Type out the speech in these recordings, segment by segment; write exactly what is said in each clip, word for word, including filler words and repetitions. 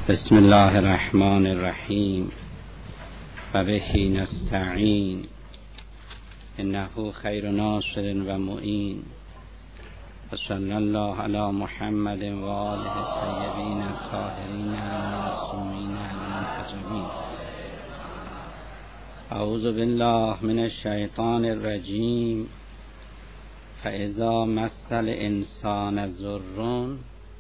بسم الله الرحمن الرحیم و به نستعین انه خیر ناصر و معین و صلی الله علی محمد و آله الطیبین الطاهرین المعصومین المنتجبین. اعوذ بالله من الشیطان الرجیم. فاذا مس الانسان ضر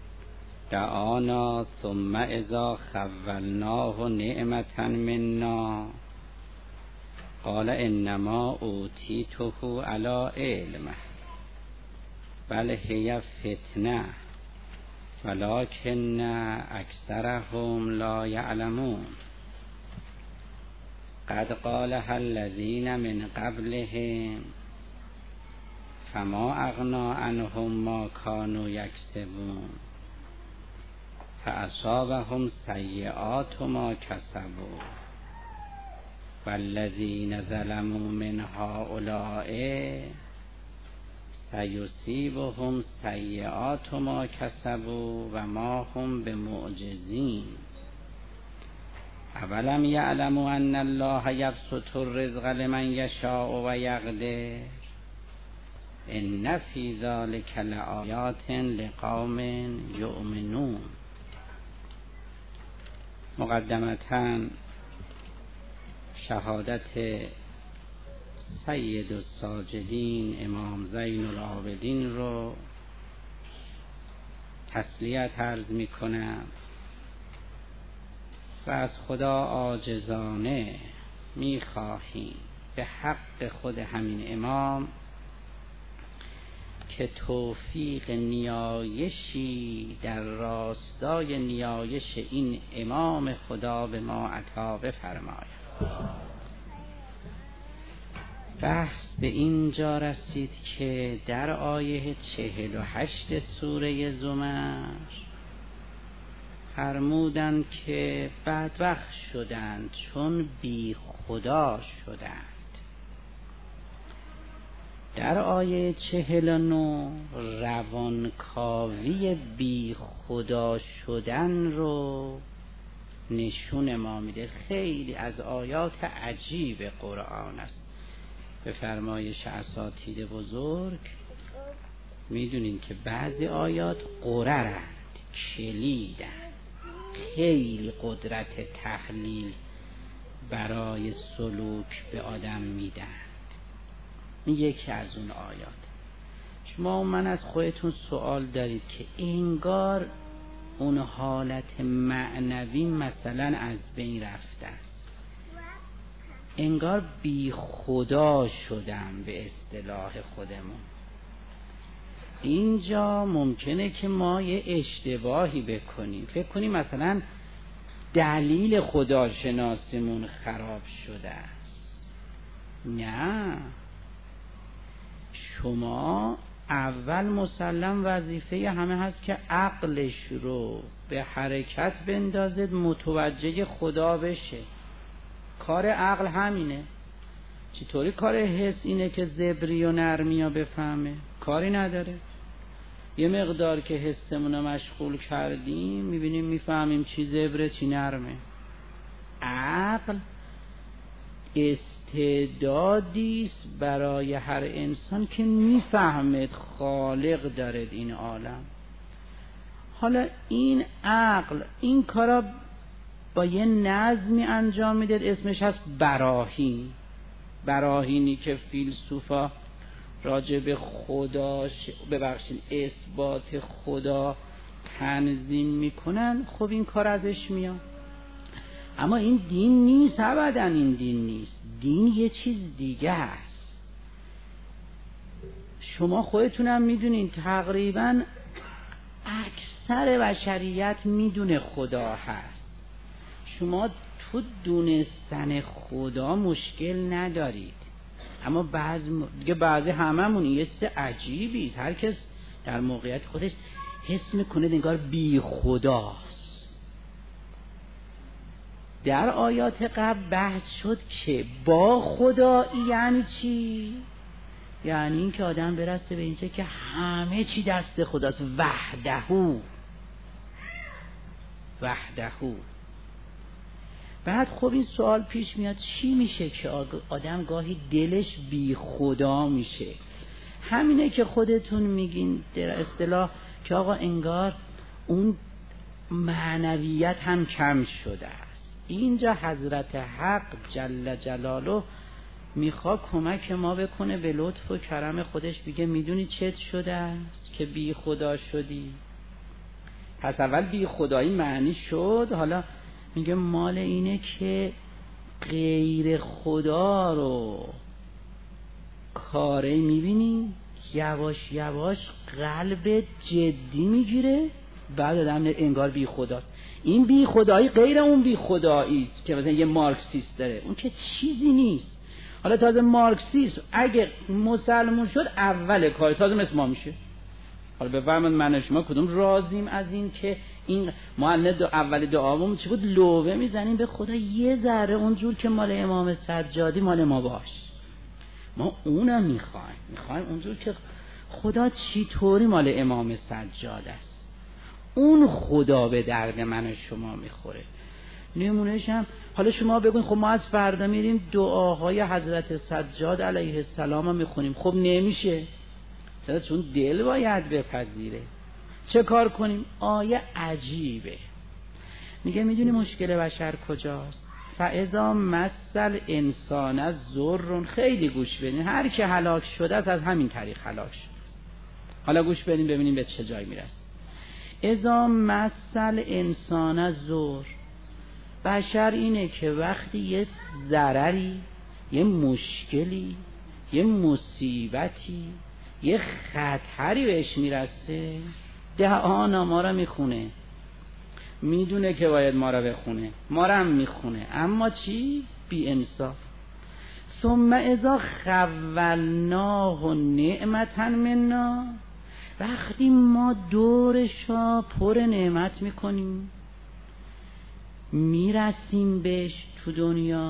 دعانا ثم اذا خولناه نعمة منا قال انما اوتیته علی علم بل هی فتنه ولکن اکثرهم لا یعلمون. قد قالها الذین من قبلهم فما اغنی عنهم ما كانوا یکسبون فاصابهم سیئات ما کسبوا والذین ظلموا من هؤلاء سیصیبهم سیئات ما کسبوا و ما هم بمعجزین. اولم یعلموا ان الله یبسط الرزق لمن یشاء و یقدر ان فی ذلک لآیات لقوم یؤمنون. مقدمتاً شهادت سید الساجدین امام زین العابدین رو تسلیت عرض می کنم و از خدا عاجزانه می خواهیم به حق خود همین امام که توفیق نیایشی در راستای نیایش این امام خدا به ما عطا بفرماید. بحث به اینجا رسید که در آیه چهل و هشت سوره زمر فرمودند که بدبخت شدند چون بی خدا شدند. در آیه چهل و نه روانکاوی بی خدا شدن رو نشون ما میده. خیلی از آیات عجیب قرآن است. به فرمایش اساتید بزرگ میدونین که بعضی آیات قررند، کلیدند، خیلی قدرت تحلیل برای سلوک به آدم میدن. این یکی از اون آیات. شما من از خودتون سوال دارید که انگار اون حالت معنوی مثلا از بین رفته است، انگار بی خدا شدم به اصطلاح خودمون. اینجا ممکنه که ما یه اشتباهی بکنیم، فکر کنیم مثلا دلیل خداشناسیمون خراب شده است. نه، شما اول مسلم وظیفه همه هست که عقلش رو به حرکت بندازید، متوجه خدا بشه. کار عقل همینه. چطوری کار حس اینه که زبری و نرمی ها بفهمه؟ کاری نداره. یه مقدار که حسمون رو مشغول کردیم میبینیم میفهمیم چی زبره چی نرمه. عقل استعدادیست برای هر انسان که میفهمد خالق دارد این عالم. حالا این عقل این کارا با یه نظمی انجام میده، اسمش هست براهین. براهینی که فیلسوفا راجع به خدا ببخشید اثبات خدا تنظیم میکنن، خب این کار ازش میاد. اما این دین نیست، ابدا این دین نیست. دین یه چیز دیگه است. شما خودتونم میدونین تقریبا اکثر بشریت میدونه خدا هست. شما تو دونستن خدا مشکل ندارید، اما بعض دیگه بعضی هممون یه چیز عجیبی است. هر کس در موقعیت خودش حس میکنه انگار بی خداست. در آیات قبل بحث شد که با خدایی یعنی چی؟ یعنی این که آدم برسه به اینجا که همه چی دست خداست، وحدهو. وحده. بعد خب این سوال پیش میاد چی میشه که آدم گاهی دلش بی خدا میشه؟ همینه که خودتون میگین در اصطلاح که آقا انگار اون معنویت هم کم شده است. اینجا حضرت حق جل جلاله میخواد کمک ما بکنه به لطف و کرم خودش. بگه میدونی چت شده است که بی خدا شدی؟ پس اول بی خدایی معنی شد، حالا میگه مال اینه که غیر خدا رو کاره میبینی، یواش یواش قلب جدی میگیره، بعد آدم انگار بی خداست. این بی خدایی غیر اون بی خدایی است که مثلا یه مارکسیست داره، اون که چیزی نیست. حالا تازه مارکسیست اگه مسلمون شد اول کار تازه مثل ما میشه. حالا بفرمایید من شما کدوم راضیم از این که این ما اول دعامون چی بود؟ لوبه میزنیم به خدا یه ذره اونجور که مال امام سجادی مال ما باش. ما اونم میخوایم، میخوایم اونجور که خدا چی طوری مال امام سجاد است. اون خدا به درد من و شما میخوره. نمونهش هم حالا شما بگوین خب ما از فردا میریم دعاهای حضرت سجاد علیه السلام رو میخونیم. خب نمیشه، چرا؟ چون دل باید بپذیره. چه کار کنیم؟ آیه عجیبه، میگه میدونی مشکل بشر کجاست؟ فاذا مثل انسان از ضر. خیلی گوش بدین، هر که هلاک شده است از همین طریق هلاک شده. حالا گوش بدین ببینیم به چه جای میرسه. اذا مثل انسان از ضر، بشر اینه که وقتی یه ضرری، یه مشکلی، یه مصیبتی، یه خطری بهش میرسه، دهان ما را میخونه، میدونه که باید ما را بخونه، ما را هم میخونه، اما چی؟ بی انصاف. ثم اذا خولناه نعمتا منا، وقتی ما دورشا پر نعمت میکنیم، میرسیم بهش تو دنیا،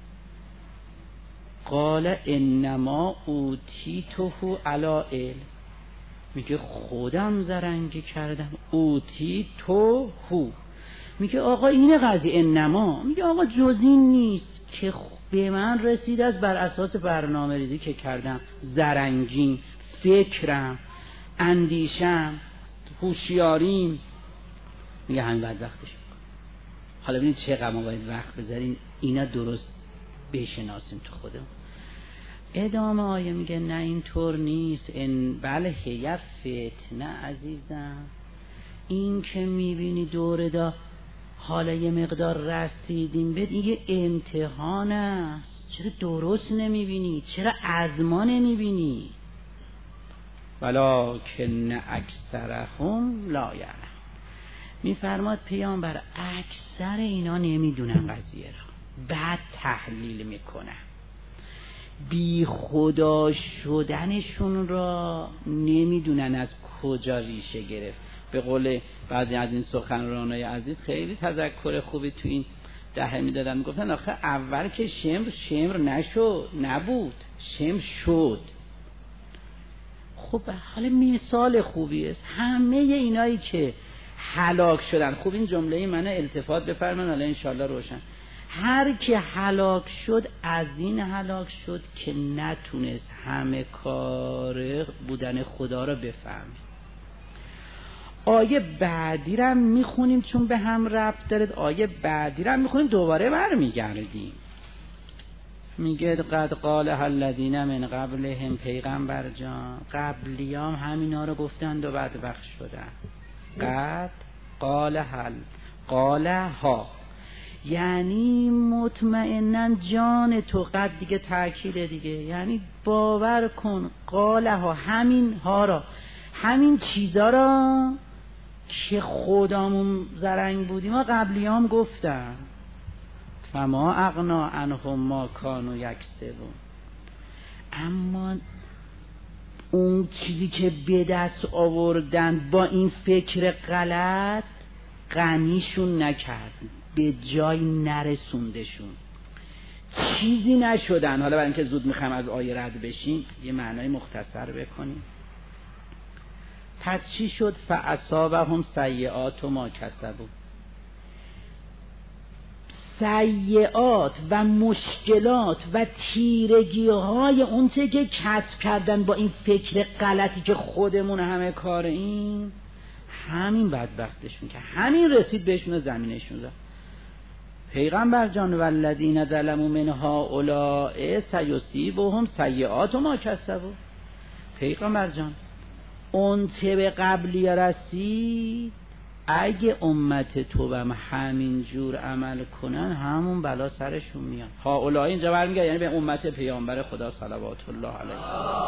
قال انما اوتیته علی علم، میگه خودم زرنگی کردم. اوتیته، میگه آقا این قضیه انما، میگه آقا جز این نیست که به من رسید از بر اساس برنامه ریزی که کردم، زرنگیم، فکرم، اندیشم، هوشیاریم. میگه همین بعد وقتش. حالا ببینید چقدر ما باید وقت بذاریم اینا درست بشناسیم تو خودمون. ادامه آیه میگه نه اینطور نیست. ان بله هی فتنه عزیزم، این که میبینی دوره دا حالا یه مقدار رسیدیم به یه امتحان است. چرا درست نمیبینی؟ چرا از ما نمیبینی؟ ولکن اکثرهم لا یعلمون. میفرماد پیامبر اکثر اینا نمیدونن قضیه را، بعد تحلیل میکنن، بی خدا شدنشون را نمیدونن از کجا ریشه گرفت. به قول بعضی از این سخنرانای عزیز خیلی تذکر خوبی تو این دهه میدادن، میگفتن آخه اول که شمر شمر نشد، نبود، شمر شد. خب حالا مثال خوبی است. همه اینایی که هلاک شدن، خوب این جمله منو التفات بفرمایید حالا انشالله روشن. هر که هلاک شد از این هلاک شد که نتونست همه کار بودن خدا را بفهمه. آیه بعدی را میخونیم چون به هم ربط داره. آیه بعدی را میخونیم دوباره برمیگردیم. میگه قد قال الذین من قبلهم، پیغمبر جان قبلیام همینا رو گفتند و بدبخت شدن. قد قال هل قال ها، یعنی مطمئنن جان تو، قد دیگه تأکید دیگه، یعنی باور کن قال ها، همین ها را، همین چیزا را که خودمون زرنگ بودیم ما قبلیام گفتن. فما اغنا عنهم ما کانوا یکسبون، اما اون چیزی که به دست آوردن با این فکر غلط غنیشون نکرد، به جای نرسوندشون، چیزی نشدن. حالا برای اینکه زود میخوام از آیه رد بشیم یه معنای مختصر بکنیم. پس چی شد؟ فاصابهم سیئات ما کسبوا، سیئات و مشکلات و تیرگی های اون چه که کسب کردن با این فکر غلطی که خودمون همه کار این همین بدبختشون که همین رسید بهشون و زمینشون زد. پیغمبر جان والذین ظلموا من هؤلاء سیصیبهم سیئات ما کسبوا. پیغمبر جان اون چه به قبلی رسید اگه امت تو هم همین جور عمل کنن همون بلا سرشون میاد. هؤلاء اینجا برمیگه یعنی به امت پیامبر خدا صلوات الله علیه.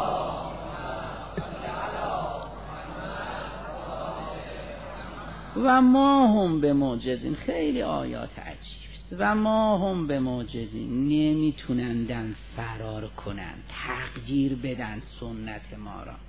و ما هم به معجزین، خیلی آیات عجیب است. و ما هم به معجزین، نمیتونندن فرار کنن، تغییر بدن سنت ما را.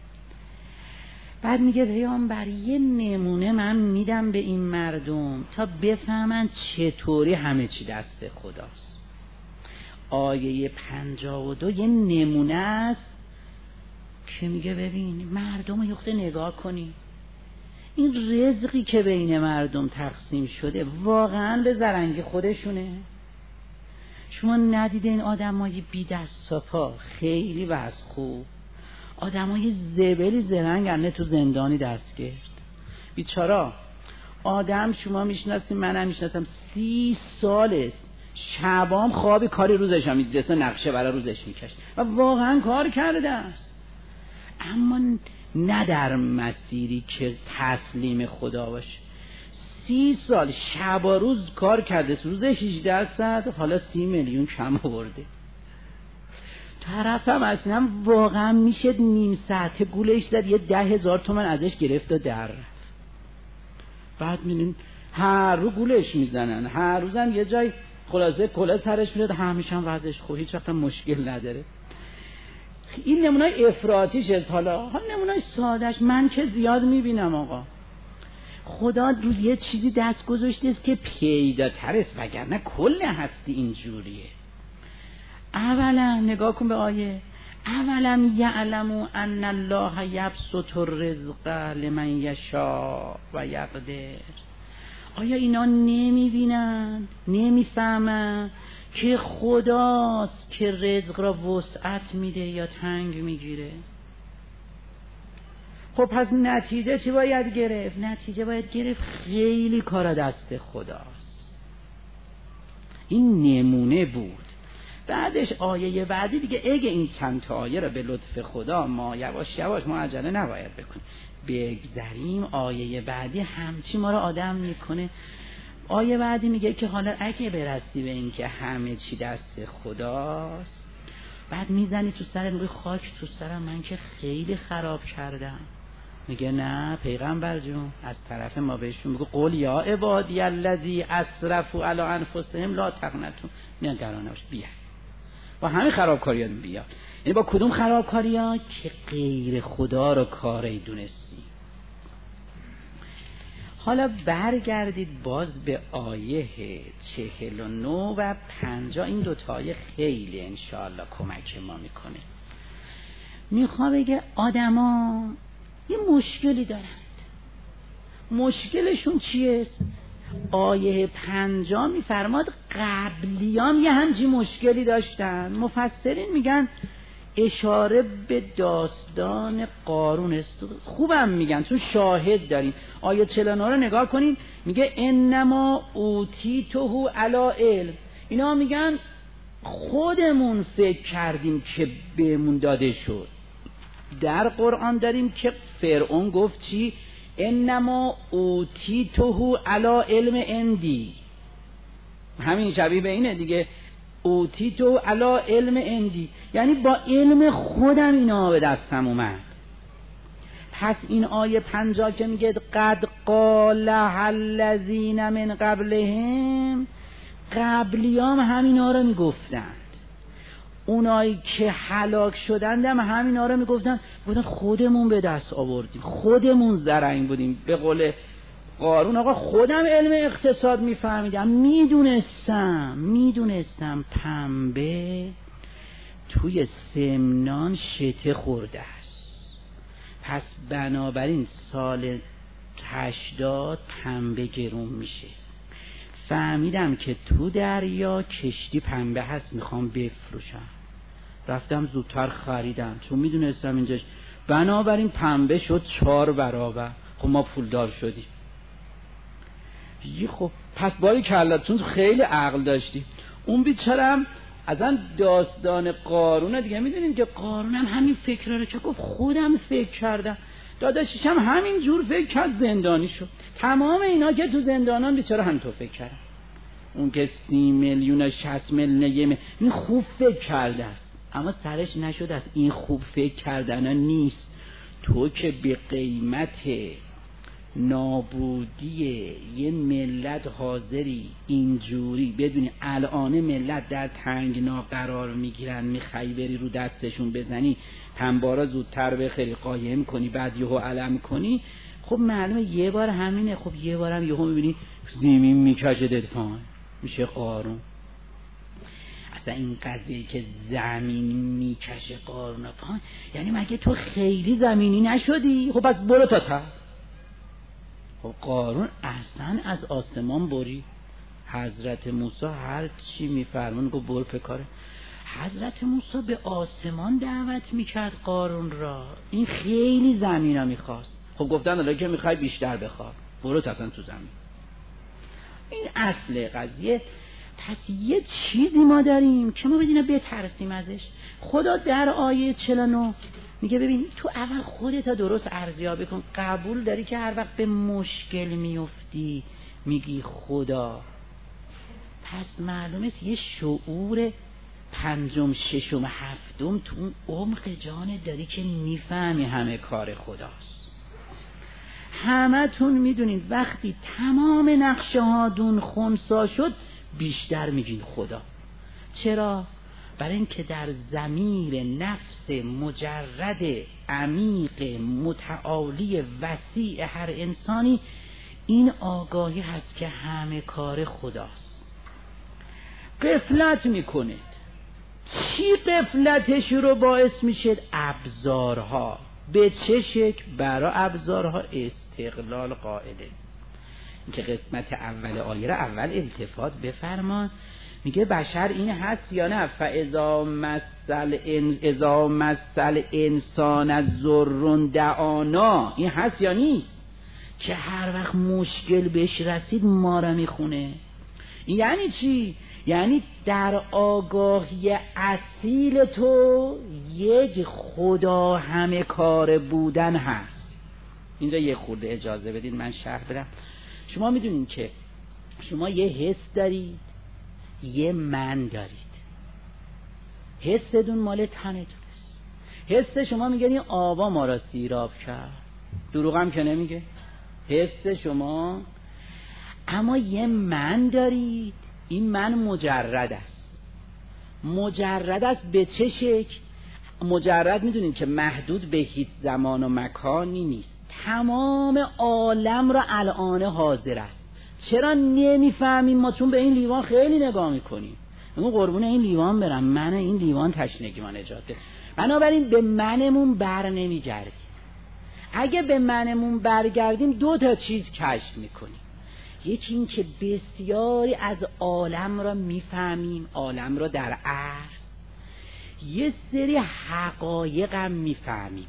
بعد میگه پیامبر یه نمونه من میدم به این مردم تا بفهمن چطوری همه چی دست خداست. آیه پنجاه و دو یه نمونه است که میگه ببین مردم رو یخته نگاه کنی، این رزقی که بین مردم تقسیم شده واقعا به زرنگی خودشونه؟ شما ندیده این آدم های بی دست و پا خیلی وضع خوب، آدم های زبلی زرنگ انه تو زندانی دست گرد بیچارا آدم شما میشناسیم، منم میشناسم، سی سال است شبام خواب کاری روزش هم میدرسه نقشه برای روزش میکشت و واقعا کار کرده است، اما نه در مسیری که تسلیم خدا باشه. سی سال شب و روز کار کرده، روز هجده ساعت، حالا سی میلیون کم آورده. طرفم اصلا واقعا میشه نیم ساعته گولش زد یه ده هزار تومن ازش گرفت و در رفت. بعد میبینین هر رو گولش میزنن، هر روزم یه جای خلاصه کلا سرش میاد، همیشه هم وضعش خوب، هیچ وقت مشکل نداره. این نمونه‌های افراطیش است. حالا حالا نمونه‌های سادهش من که زیاد میبینم آقا، خدا رو یه چیزی دست گذاشته است که پیداتر است، وگرنه کل هستی اینجوریه. اولا نگاه کن به آیه، اولا یعلموا ان الله یبسط الرزق لمن یشاء و یقدر. آیا اینا نمیبینن، نمیفهمن که خداست که رزق را وسعت میده یا تنگ میگیره؟ خب پس نتیجه چی باید گرفت؟ نتیجه باید گرفت خیلی کار دست خداست. این نمونه بود. بعدش آیه بعدی دیگه اگه این چند تا آیه را به لطف خدا ما یواش یواش ما عجله نباید بکنیم بگذریم، آیه بعدی همچی ما را آدم میکنه. آیه بعدی میگه که حالا اگه برسی به این که همه چی دست خداست، بعد میزنی تو سرت میگه خاک تو سرم من که خیلی خراب کردم. میگه نه پیغمبر جون، از طرف ما بهشون میگه قول یا عبادی الذی اسرفوا علی انفسهم لا تقنطوا من رحمت بیا و همین خرابکاریات بیا. یعنی با کدوم خرابکاریا؟ که غیر خدا رو کاری دونستی. حالا برگردید باز به آیه چهل و نه و پنجاه. این دوتا آیه خیلی انشاءالله کمک ما میکنه. میخواه بگه آدما یه مشکلی دارند. مشکلشون چیه؟ آیه پنجاه میفرماد قبلیام یه همچین مشکلی داشتن. مفسرین میگن اشاره به داستان قارون است. خوبم میگن چون شاهد داریم. آیه چهل و نه رو نگاه کنین، میگه انما اوتیته علی علم. اینا میگن خودمون فکر کردیم که بهمون داده شد. در قرآن داریم که فرعون گفت چی؟ انما اوتیته علی علم عندی. همین شبیه به اینه دیگه، اوتیتو علی علم عندی، یعنی با علم خودم اینا به دستم اومد. پس این آیه پنجاه که میگه قد قال الذین من قبلهم، قبلیام همینا رو میگفتند. اونایی که هلاک شدند هم همینا رو میگفتند، گفتن خودمون به دست آوردیم، خودمون زرنگ بودیم. به قول قارون آقا خودم علم اقتصاد میفهمیدم، میدونستم میدونستم پنبه توی سمنان شته خورده است، پس بنابراین سال هشتاد پنبه گرون میشه. فهمیدم که تو دریا کشتی پنبه هست میخوام بفروشم. رفتم زودتر خریدم چون میدونستم اینجاش، بنابراین پنبه شد چهار برابر. خب ما پولدار شدیم. خب پس باری کلتون خیلی عقل داشتی. اون بیچارم اصلا داستان قارون دیگه میدونین که قارون هم همین فکر رو که گفت خودم فکر کردم، داداشش هم همین جور فکر کرد، زندانی شد. تمام اینا که تو زندانان بیچاره همینطور فکر کردن. اون که سی میلیون و شصت میلیون این خوب فکر کرده است، اما سرش نشد. از این خوب فکر کردن ها نیست. تو که به قیمت نابودی یه ملت حاضری اینجوری بدونی الان ملت در تنگنا قرار میگیرن، میخوای بری رو دستشون بزنی، پنبارا زودتر بخری قایم کنی، بعد یهو علم کنی، خب معلومه یه بار همینه. خب یه بارم یهو میبینی زمین میکشه دفعه میشه قارون. اصلا این قضیه که زمین میکشه قارون پایین، یعنی مگه تو خیلی زمینی نشدی؟ خب پس برو تا تا. خب قارون اصلا از آسمان بری. حضرت موسی هر چی میفرمون گفت برو پکاره. حضرت موسی به آسمان دعوت میکرد قارون را، این خیلی زمین ها میخواست. خب گفتن الان که میخوای بیشتر بخواه، برو تا تو زمین. این اصل قضیه. پس یه چیزی ما داریم که ما بدیم بترسیم ازش. خدا در آیه چهل و نه میگه ببین تو اول خودت درست ارزیابی کن. قبول داری که هر وقت به مشکل میفتی میگی خدا؟ پس معلومه یه شعور پنجم ششم هفتم تو اون عمق جانت داری که میفهمی همه کار خداست. همه تون میدونید وقتی تمام نقشه ها دون خونسا شد بیشتر میگین خدا. چرا؟ برای اینکه در ضمیر نفس مجرد عمیق متعالی وسیع هر انسانی این آگاهی هست که همه کار خداست. غفلت میکنید. چی غفلتش رو باعث میشه؟ ابزارها. به چه شکل؟ برای ابزارها استقلال قائله. این که قسمت اول آیه را اول التفات بفرمان، میگه بشر این هست یا نه؟ فاذا مسل ان اذا مسل انسان الضر دعانا، این هست یا نیست؟ که هر وقت مشکل بهش رسید ما را میخونه. این یعنی چی؟ یعنی در آگاهی اصیل تو یک خدا همه کار بودن هست. اینجا یه خورده اجازه بدین من شرح بدم. شما میدونین که شما یه حس دارید، یه من دارید. حستون مال تنتون است. حس شما میگه این آوا ما را سیراب کرد، دروغ هم که نمیگه. حس شما. اما یه من دارید، این من مجرد است. مجرد است به چه شکل؟ مجرد میدونید که محدود به هیچ زمان و مکانی نیست. تمام عالم را الان حاضر است. چرا نمیفهمیم ما؟ چون به این لیوان خیلی نگاه میکنیم. اما قربون این لیوان برم، من این لیوان تشنگی من نجات ده. بنابراین به منمون بر نمیگردیم. اگه به منمون برگردیم دو تا چیز کشف میکنیم. یکی این که بسیاری از عالم را میفهمیم، عالم را در عرض. یه سری حقایق هم میفهمیم.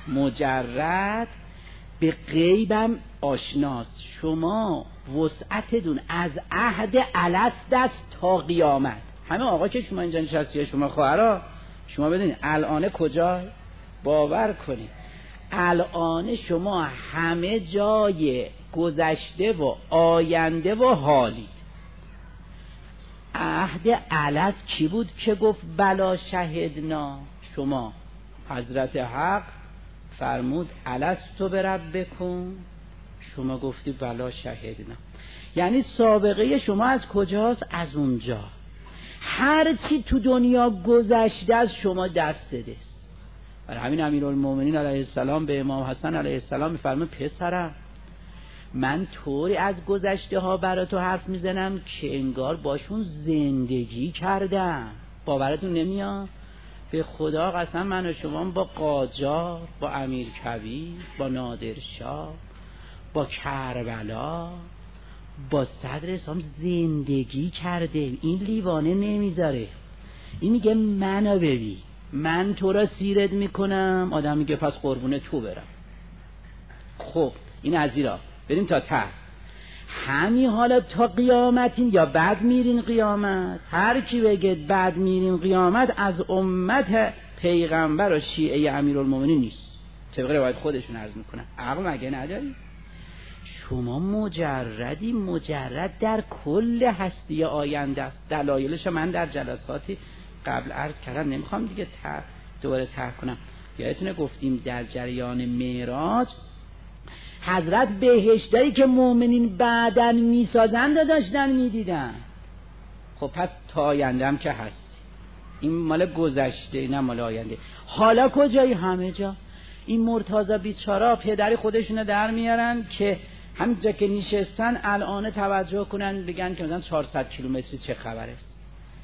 مجرد به غیبم آشناست. شما وسعتتون از عهد الست است تا قیامت. همه آقا که شما اینجا نشستی، شما خواهرها، شما بدونید الان کجا؟ باور کنید الان شما همه جای گذشته و آینده و حالی. عهد الست کی بود که گفت بلا شهدنا؟ شما. حضرت حق فرمود الستو بربکم، شما گفتی بلا شهدنا. یعنی سابقه شما از کجاست؟ از اونجا. هر چی تو دنیا گذشته از شما دست دست. برای همین امیرالمومنین علیه السلام به امام حسن علیه السلام میفرمه پسرم من طوری از گذشته ها برای تو حرف میزنم که انگار باشون زندگی کردم. باورتون نمیاد؟ به خدا قسم من و شما با قاجار، با امیر کبیر، با نادرشاه، با کربلا، با صدر اسلام زندگی کرده، این لیوانه نمیذاره. این میگه منو ببین، من تو را سیرت میکنم. آدم میگه پس قربون تو برم. خب این از ایرا بریم تا ته. همین حالا تا قیامتین یا بعد میرین قیامت. هر کی بگه بعد میرین قیامت از امت پیغمبر و شیعه امیرالمومنین نیست. طبق روایت خودشون عرض میکنن. عقل مگه نداری؟ شما مجردی، مجرد در کل هستی آینده است. دلایلش من در جلساتی قبل عرض کردم، نمیخوام دیگه تر دوباره طرح کنم. یادتونه گفتیم در جریان معراج حضرت بهشتایی که مؤمنین بعدن میسازند داشتن میدیدن. خب پس تا آینده هم که هست، این مال گذشته نه مال آینده. حالا کجایی؟ همه جا. این مرتضی بیچاره پدری خودشونو در میارن که همینجا که نشستن الان توجه کنن بگن که مثلا چهارصد کیلومتری چه خبر است.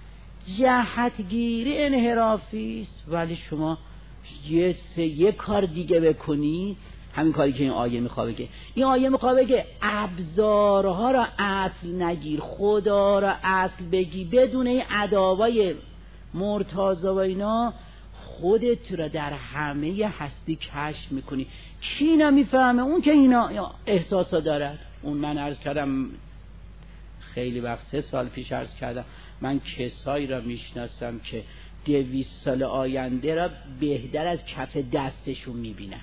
جهتگیری انحرافی است. ولی شما یه سه یه کار دیگه بکنی، همین کاری که این آیه میخواد بگه. این آیه میخواد بگه ابزارها را اصل نگیر، خدا را اصل بگی. بدون این ادابای مرتضی و اینا خودت را در همه هستی کشف میکنی. کی اینا میفهمه؟ اون که اینا احساسا دارد. اون من عرض کردم خیلی وقت، سه سال پیش عرض کردم، من کسایی را میشناسم که دویست سال آینده را بهتر از کف دستشون میبینم.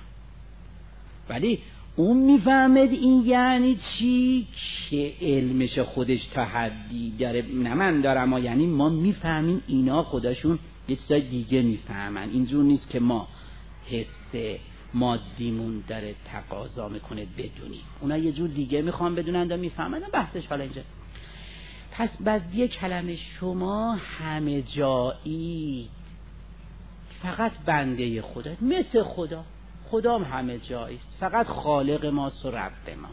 ولی اون میفهمد این یعنی چی، که علمش خودش تحدی داره، نه من دارم، ما یعنی ما میفهمیم اینا خودشون یه چیزای دیگه میفهمن. اینجور نیست که ما حس مادیمون داره تقاضا میکنه بدونیم، اونا یه جور دیگه میخوان بدونن و میفهمن. بحثش حالا اینجا. پس بعد یه کلمه شما همه جایی، فقط بنده خدا، مثل خدا. خدا هم همه جاییست، فقط خالق ماست و رب ما.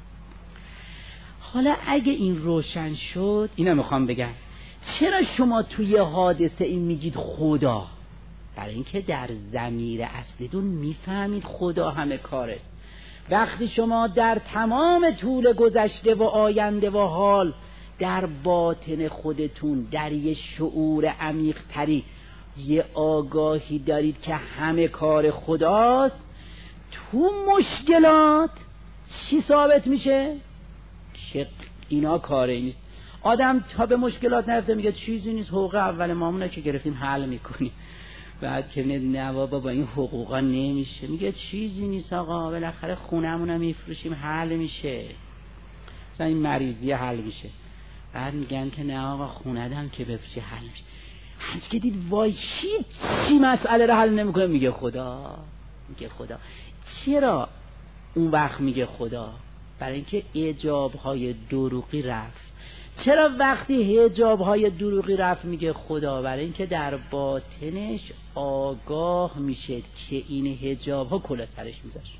حالا اگه این روشن شد، اینا میخوام بگم چرا شما توی حادثه این میگید خدا؟ برای اینکه در ضمیر اصلیتون میفهمید خدا همه کاره. وقتی شما در تمام طول گذشته و آینده و حال در باطن خودتون در یه شعور عمیق تری یه آگاهی دارید که همه کار خداست، تو مشکلات چی ثابت میشه؟ که اینا کاره نیست. آدم تا به مشکلات نرفته میگه چیزی نیست، حقوق اول مامونه که گرفتیم حل میکنیم. بعد که نه بابا با این حقوقا نمیشه، میگه چیزی نیست آقا، بالاخره خونمونو میفروشیم حل میشه، مثلا این مریضی حل میشه. بعد میگن که نه آقا خوندم که بفروشی حل میشه. هنچ که دید وای چی چی مسئله رو حل نمیکنه، میگه خدا. میگه خدا. چرا اون وقت میگه خدا؟ برای اینکه حجاب‌های دروغی رفت. چرا وقتی حجاب‌های دروغی رفت میگه خدا؟ برای اینکه در باطنش آگاه میشه که این حجاب‌ها کلا سرش میذاشت.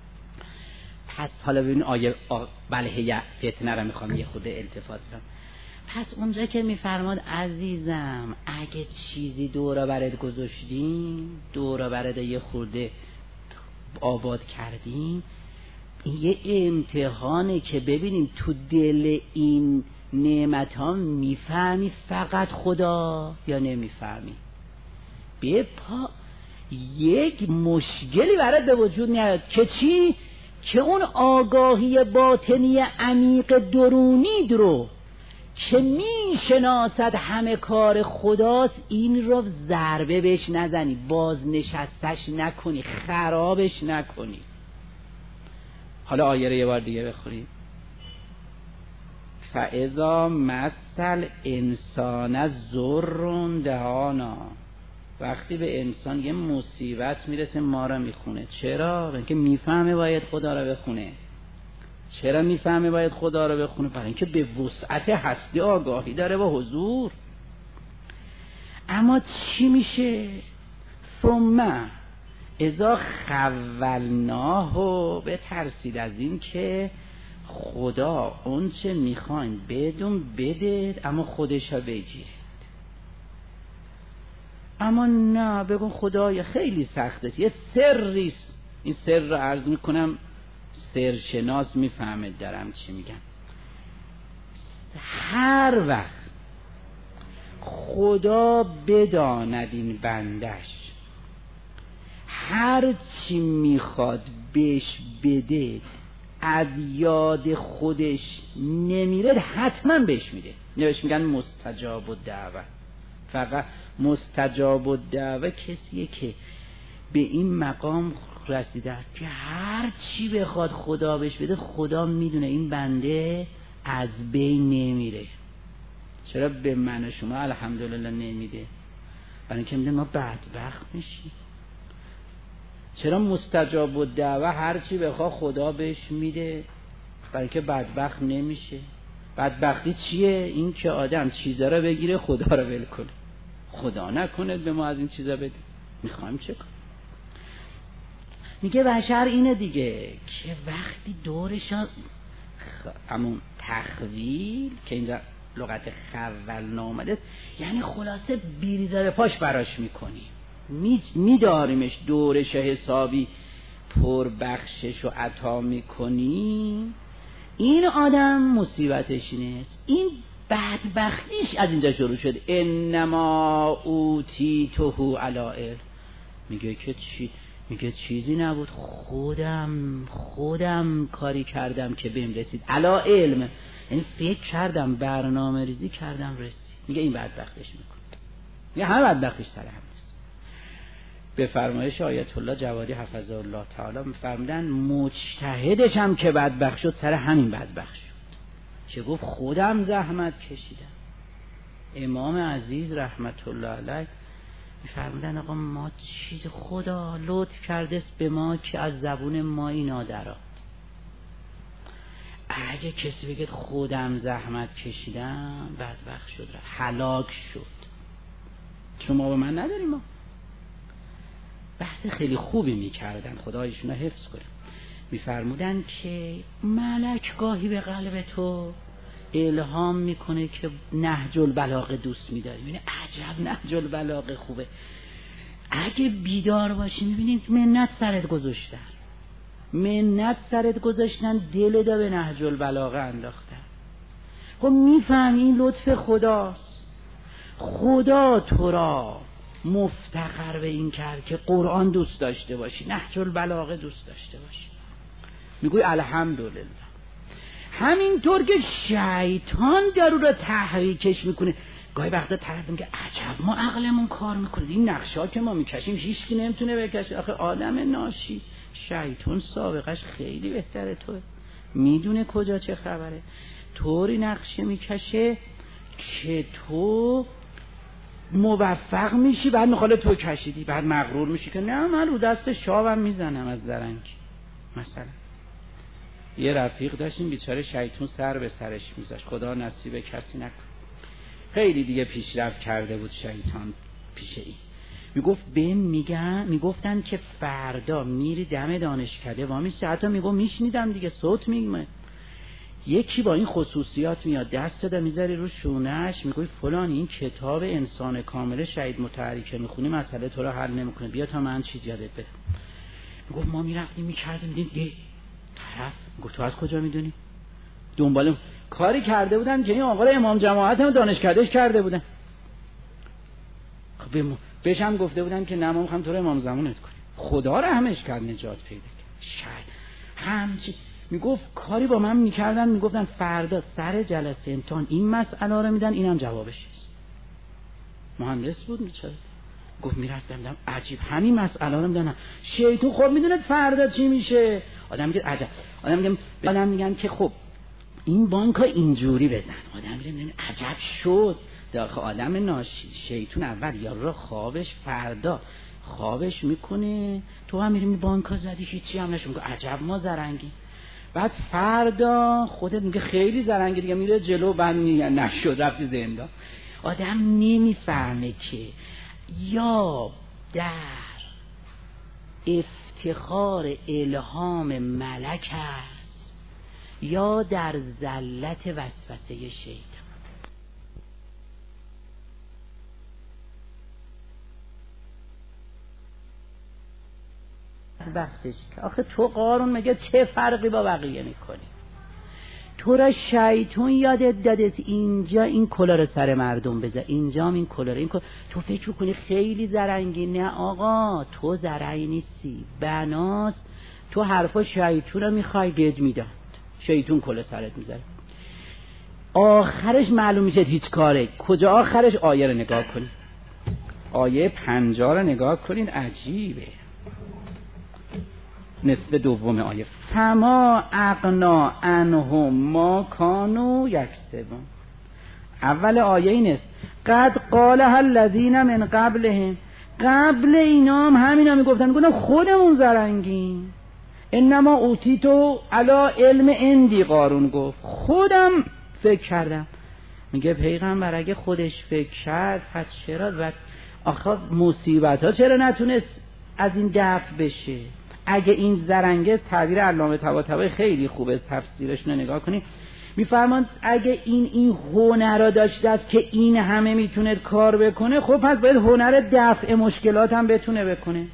پس حالا ببین آیه بله فتنه رو میخوام یه خود التفات کنم. پس اونجا که میفرماد عزیزم اگه چیزی دورا برات گذاشتیم، دورا برات یه خورده آباد کردیم، این یه امتحانه که ببینیم تو دل این نعمت ها میفهمی فقط خدا یا نمیفهمی. به پا یک مشکلی برات به وجود نیاد که چی؟ که اون آگاهی باطنی عمیق درونی رو که میشناسد همه کار خداست، این رو ضربه بهش نزنی، بازنشستش نکنی، خرابش نکنی. حالا آیه رو یه بار دیگه بخونید. فاذا مثل انسان ضر دهانا، وقتی به انسان یه مصیبت میرسه ما رو میخونه. چرا؟ برای اینکه میفهمه باید خدا رو بخونه. چرا میفهمه باید خدا رو بخونه؟ برای اینکه به وسعت هستی آگاهی داره با حضور. اما چی میشه؟ ثم اذا خولناه، بترسید از این که خدا اون چه میخواین بدون بده، اما خودش ها بگیره. اما نه بگون خدایا خیلی سخته، یه سریست. این سر رو عرض میکنم، سرشناس میفهمه دارم چی میگم. هر وقت خدا بداند این بندش هر چی میخواد بهش بده از یاد خودش نمیره، حتما بهش میده. نوش میگن مستجاب الدعوه. فقط مستجاب الدعوه کسیه که به این مقام رسیده است که هر چی بخواد خدا بهش بده، خدا میدونه این بنده از بین نمیره. چرا به من و شما الحمدلله نمیده؟ برای اینکه میدونه ما بدبخت میشیم. چرا مستجاب الدعوه هر چی بخواد خدا بهش میده؟ برای اینکه بدبخت نمیشه. بدبختی چیه؟ این که آدم چیزا رو بگیره خدا رو ول کنه. خدا نکنه به ما از این چیزا بده. میخوایم چه کنیم؟ میگه بشر اینه دیگه که وقتی دورش همون تخویل که اینجا لغت خول نامده، یعنی خلاصه بیریزه پاش براش میکنیم، میداریمش دورش حسابی پر بخشش و عطا میکنیم. این آدم مصیبتش اینه، این بدبختیش از اینجا شروع شد. انما اوتیته علی علم. میگه که چی؟ میگه چیزی نبود، خودم خودم کاری کردم که بهم رسید. علی علم یعنی فکر کردم، برنامه ریزی کردم، رسید. میگه این بدبختش میکنه. میگه همه بدبختش سر هم نیست. به فرمایش آیت الله جوادی حفظه الله تعالی میفرمودن مجتهدش هم که بدبخت شد سر همین بدبخت شد که گفت خودم زحمت کشیدم. امام عزیز رحمت الله علیه میفرمودن آقا ما چیز خدا لطف کرده به ما که از زبون ما اینا درآمد. اگه کسی بگه خودم زحمت کشیدم بدبخت شد، هلاک شد. شما با من نداریم. ما بحث خیلی خوبی میکردن، خدا ایشون رو حفظ کنه. میفرمودن که ملک گاهی به قلب تو الهام میکنه که نهج البلاغه دوست میداری. میبینی عجب نهج البلاغه خوبه. اگه بیدار باشی میبینید منت سرت گذاشتن، منت سرت گذاشتن، دل دا به نهج البلاغه انداختن. خب میفهم این لطف خداست. خدا تو را مفتخر به این کرد که قرآن دوست داشته باشی، نهج البلاغه دوست داشته باشی. میگوی الحمدلله. همینطور که شیطان درو را تحریکش میکنه. گاهی وقتا طرف میگه عجب ما عقلمون کار میکنه، این نقشا که ما میکشیم هیچ کی نمیتونه بکشه. آخه آدم ناشی، شیطان سابقش خیلی بهتره، تو میدونه کجا چه خبره، طوری نقشه میکشه که تو موفق میشی، بعد میخواد تو کشیدی، بعد مغرور میشی که نه من رو دست شاوم میزنم از درنگ. مثلا یه رفیق داشتیم بیچاره شیطون سر به سرش میذاشت، خدا نصیب کسی نکن. خیلی دیگه پیشرفت کرده بود شیطان پیش این. میگفت بهم میگن، میگفتن که فردا میری دم دانشکده وامیستی، حتی میگم میشنیدم دیگه صوت میگمه، یکی با این خصوصیات میاد دست داده میذاری رو شونهش، میگوی فلان این کتاب انسان کامل شهید مطهری که میخونی مسئله تو رو حل نمیکنه، بیا تا من چیز یادت بدم. میگفت ما میرفتیم میکردیم دیدیم طرف. گفت تو از کجا میدونی؟ دنبال کاری کرده بودن که این آقا امام جماعت هم دانشکدهش کرده بودن. خب بهش هم گفته بودن که نه ما میخوام تو رو امام زمانت کنیم. خدا رحمش کرد، نجات پیدا کرد. شاید همچی میگفت کاری با من میکردن، میگفتن فردا سر جلسه امتحان این مسئله رو میدن، اینم جوابش است. مهندس بود میچاره. گفت میرفتم دم عجیب همین مسئله رو میدونن. شیطان خب میدونه فردا چی میشه. آدم میگه عجب. آدم میگه آدم میگن که خب این بانکا اینجوری بزن. آدم میگه عجب شد. داخل آدم ناشی شیطان اول یا رو خوابش فردا خوابش میکنه، تو هم میری بانکا زدی هیچی هم نشه، میگه عجب ما زرنگی. بعد فردا خودت میگه خیلی زرنگی دیگه، میره جلو بعد میگه نشد رفتی زندان. آدم نمیفهمه که یا در افتخار الهام ملک است یا در ذلت وسوسه شیطان. وقتش که آخه تو قارون مگه چه فرقی با بقیه میکنی؟ تو را شیطون یادت داده اینجا این کلا رو سر مردم بذار، اینجا این کلا رو این کلا. تو فکر میکنی خیلی زرنگی. نه آقا، تو زرنگ نیستی، بناست تو حرفا شیطون رو میخوای بهت میدن، شیطون کلا سرت میذاره، آخرش معلوم میشه هیچ کاره. کجا آخرش؟ آیه رو نگاه کنید، آیه پنجاه رو نگاه کنید، عجیبه. نصف دوم آیه، فما اغنا عنهم ما کانوا یکسبون. اول آیه این است قد قالها الذین من قبلهم، قبل اینا هم همینا میگفتن، میگفتن خودمون زرنگیم. انما اوتیتو علی علم عندی، قارون گفت خودم فکر کردم. میگه پیغمبر اگه خودش فکر کرد پس چرا و آخه مصیبت ها چرا نتونست از این دفع بشه؟ اگه این زرنگه، تعبیر علامه طباطبایی خیلی خوبه، تفسیرش رو نگاه کنید، میفرمان اگه این این هنر را داشته است که این همه میتونه کار بکنه، خب پس باید هنر دفع مشکلات هم بتونه بکنه.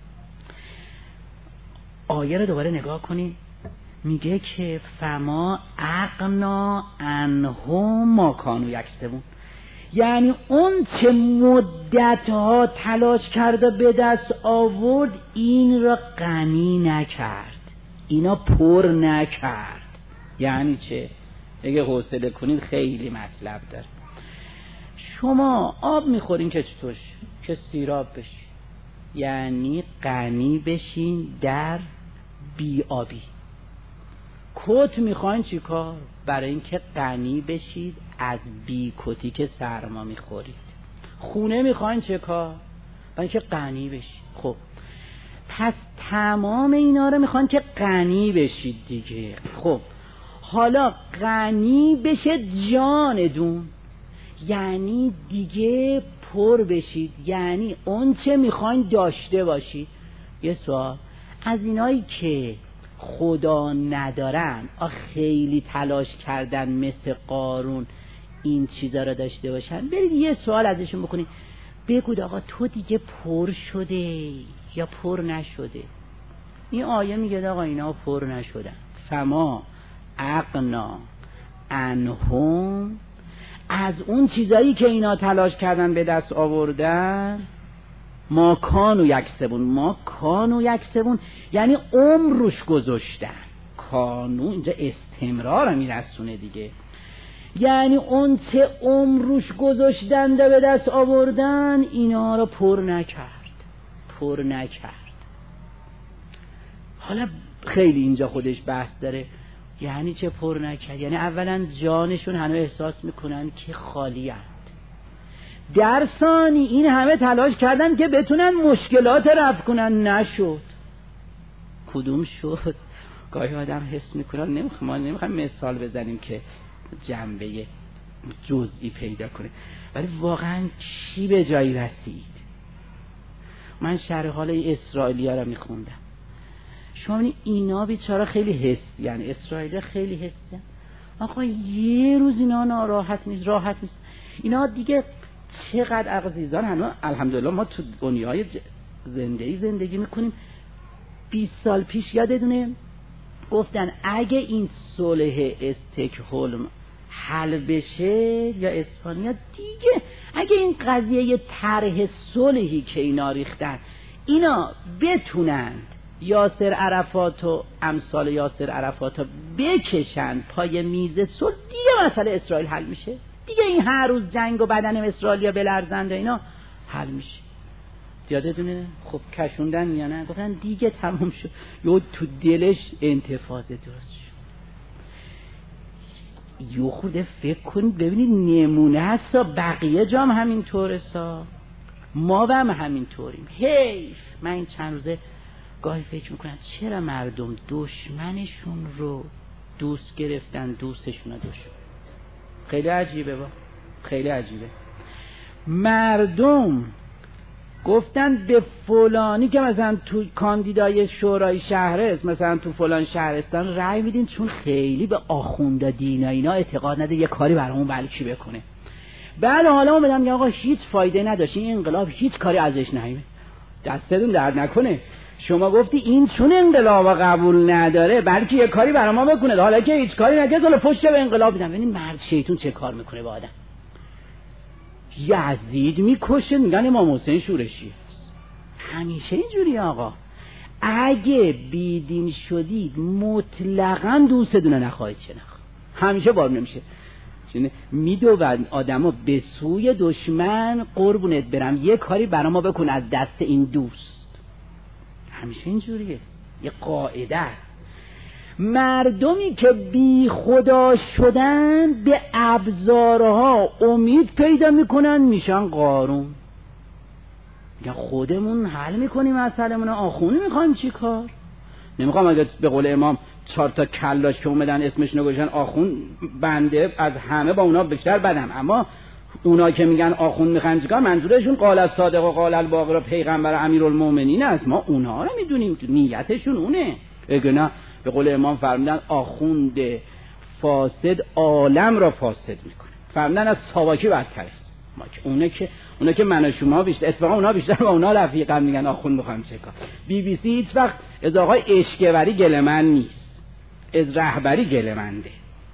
آیه رو دوباره نگاه کنید، میگه که فما اغنا عنهم ما کانوا یکسبون، یعنی اون چه مدت ها تلاش کرده به دست آورد این را غنی نکرد، اینا پر نکرد. یعنی چه؟ اگه حوصله کنید خیلی مطلب داره. شما آب میخورین که چطور که سیراب بشین، یعنی غنی بشین در بی آبی. کت میخواین چی کار؟ برای اینکه غنی بشید از بی کتی که سرما میخورید. خونه میخواین چه کار؟ برای اینکه غنی بشید. خب پس تمام اینا رو میخواین که غنی بشید دیگه. خب حالا غنی بشه جاندون، یعنی دیگه پر بشید، یعنی اون چه میخواین داشته باشید. یه سوال، از اینایی که خدا ندارن آخ خیلی تلاش کردن مثل قارون این چیزا رو داشته باشن، برید یه سوال ازشون بکنید، بگید آقا تو دیگه پر شده یا پر نشده؟ این آیه میگه آقا اینا پر نشدن. فما اغنا عنهم، از اون چیزایی که اینا تلاش کردن به دست آوردن، ما کانوا یکسبون. ما کانوا یکسبون یعنی عمر روش گذاشتن. کانو اینجا استمرار رو میرسونه دیگه، یعنی اون چه عمر روش گذاشتن به دست آوردن اینا رو پر نکرد، پر نکرد. حالا خیلی اینجا خودش بحث داره، یعنی چه پر نکرد؟ یعنی اولا جانشون هنوز احساس میکنن که خالی هست. در ثانی این همه تلاش کردن که بتونن مشکلات رفع کنن، نشد. کدوم شد؟ گاهی آدم حس میکنه نمیخوام ما نمیخوام مثال بزنیم که جنبه جزئی پیدا کنه، ولی واقعا چی به جایی رسید؟ من شرح حال اسرائیلیا رو میخوندم، شما اینا بیچاره خیلی حس، یعنی اسرائیل خیلی حسن. آقا یه روز اینا ناراحت نیست، راحت نیست. اینا دیگه چقدر عزیزان هنوز الحمدلله ما تو دنیای زندگی زندگی میکنیم. بیست سال پیش یادتونه گفتن اگه این صلح استکهلم حل بشه یا اسپانیا دیگه، اگه این قضیه طرح صلحی که اینا ریختن اینا بتونند یاسر عرفات و امثال یاسر عرفات ها بکشن پای میز صلح، دیگه مسئله اسرائیل حل میشه دیگه. این هر روز جنگ و بدن اسرائیلیا بلرزند و اینا حل میشه. یادتونه خب کشوندن یا نه؟ گفتن دیگه تمام شد. یه تو دلش انتفاضه درست شد. یه خورده فکر کنید ببینید نمونه هست، بقیه جام همین طوره سا، ما هم همین طوریم. حیف. من این چند روزه گاهی فکر میکنم چرا مردم دشمنشون رو دوست گرفتن، دوستشون رو دشمن. خیلی عجیبه با خیلی عجیبه. مردم گفتن به فلانی که مثلا تو کاندیدای شورای شهر است، مثلا تو فلان شهرستان رأی میدین چون خیلی به آخونده دین اینا اعتقاد نده یه کاری برامون بلکی بکنه. بعد حالا ما بدم آقا هیچ فایده نداشت این انقلاب، هیچ کاری ازش نمیاد، دستتون درد نکنه، شما گفتی این چون انقلاب قبول نداره بلکه یه کاری برای ما بکنه، حالا که هیچ کاری نکرد حالا پشت به انقلاب میدن. ببین مرد شیطون چه کار میکنه با آدم. یزید میکشه میگن امام حسین شورشی است. همیشه اینجوری آقا. اگه بیدین شدید مطلقاً دوستتون نخواهید شناخت، همیشه بار نمیشه. چون میدوند آدما به سوی دشمن قربونت برم یه کاری برای ما بکن از دست این دوست. همیشه اینجوریه، یه قاعده. مردمی که بی خدا شدن به ابزارها امید پیدا میکنن میشن قارون. میگن خودمون حل میکنیم مسئله‌مون، آخونی میخوایم چی کار؟ نمیخوام اگه به قول امام چهار تا کلاش که اومدن اسمش نگوشن آخون، بنده از همه با اونا بیشتر بدم. اما اونا که میگن آخون میخوایم چیکار، منظورشون قال الصادق و قال الباقر و پیغمبر امیرالمومنین است. ما اونها رو میدونیم نیتشون اونه. اگه نه به قول امام فرمودن آخوند فاسد عالم را فاسد میکنه. فرمودن از ساواکی بدتر است. ما که اونه که اونا که من و شما بیشتر، اتفاقا اونا بیشتر با اونا رفیقم، میگن آخوند میخوایم چیکار. بی بی سی هیچ وقت از آقای اشکوری گلمن نیست، از رهبری گلمنده.